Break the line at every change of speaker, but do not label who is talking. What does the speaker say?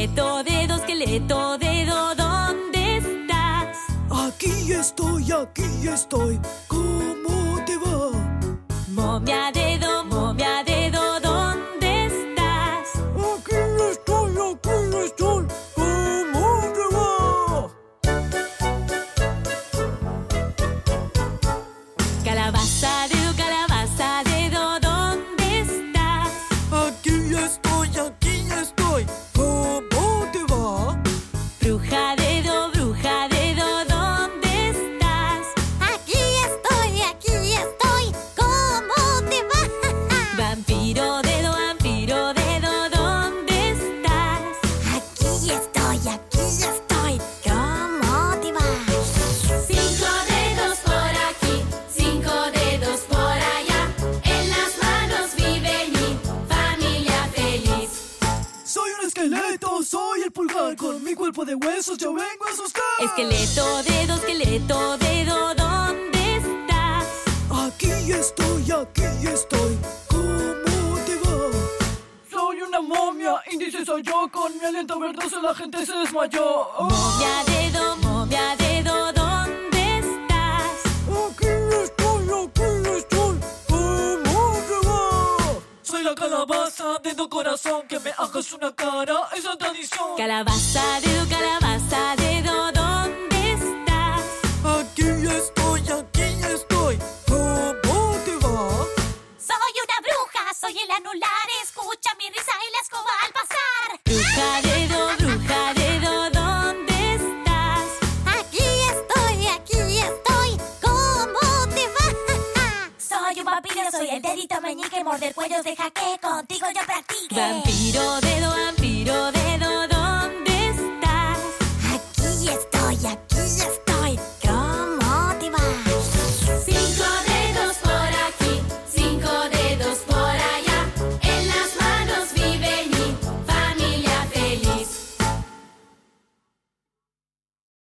esqueleto, dedo, ¿dónde estás?
Aquí estoy. ¿Cómo te va?
Momia, dedo, ¿dónde estás?
Aquí estoy. ¿Cómo te va?
Calabaza, dedo, ¿dónde estás?
Aquí estoy. ¿Cómo te va?
Bruja, dedo, ¿dónde estás?
Aquí estoy. ¿Cómo te va?
Vampiro, dedo, ¿dónde estás?
Aquí estoy. ¿Cómo te va?
5 dedos por aquí, 5 dedos por allá. En las manos vive mi familia feliz.
Soy un esqueleto, soy el pulgar. Con mi cuerpo de huesos yo vengo a asustar.
Esqueleto, dedo, ¿dónde estás?
Aquí estoy. ¿Cómo te va? Soy una momia, índice soy yo. Con mi aliento verdoso la gente se desmayó.
Momia, dedo, ¿dónde estás?
Aquí estoy. ¿Cómo te va? Soy la calabaza, dedo corazón. Que me hagas una cara, esa tradición.
Calabaza, dedo, ¿dónde estás?
Aquí estoy. ¿Cómo te va?
Soy una bruja, soy el anular. Escucha mi risa y la escoba al pasar.
Bruja, dedo, ¿dónde estás?
Aquí estoy. ¿Cómo te va? Soy un vampiro, soy el dedito meñique. Morder cuellos deja que contigo yo practique.
Vampiro, dedo,